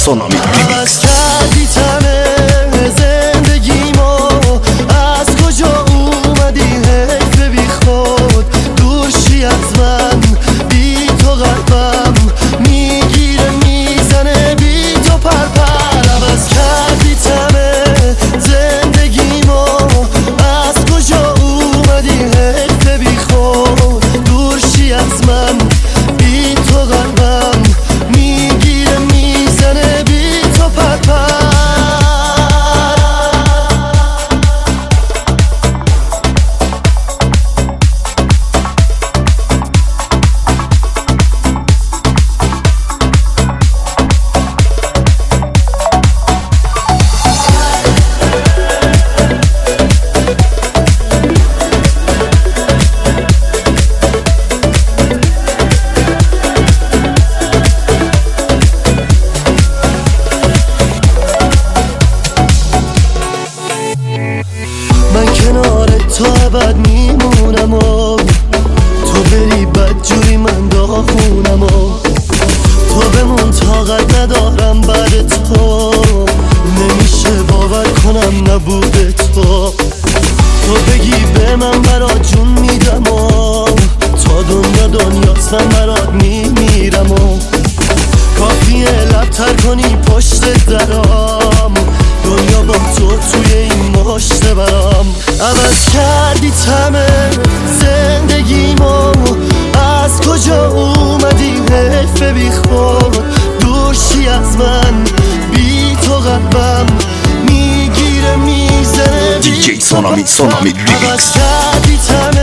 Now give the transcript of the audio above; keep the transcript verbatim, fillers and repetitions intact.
سونامی عوض کردی تمه زندگیمو، از کجا اومدی حیف بی خود، دور شی از من، بی تو قلبم میگیره میزنه، بی تو پرپر. عوض کردی تمه زندگیمو، از کجا اومدی حیف بی خود، دور شی از من، بی تو قلبم میگیره میزنه، بی تو پرپر. من کنار تو ابد میمونم و تو بری بدجوری من داغونم و تو بمون، طاقت ندارم بعد تو، نمیشه باور کنم نبود تو. تو بگی به من برات جون میدم و تا دنیا دنیاست من برات میمیرم و کافیه لبتر کنی پشت درام، دنیا با تو توی این مشت برام. عوض کردی تمه زندگیمو، از کجا اومدی حیف بی خود، دور شی از من، بی تو قلبم میگیره میزنه، دی جی سونامی سونامی عوض کردی تمه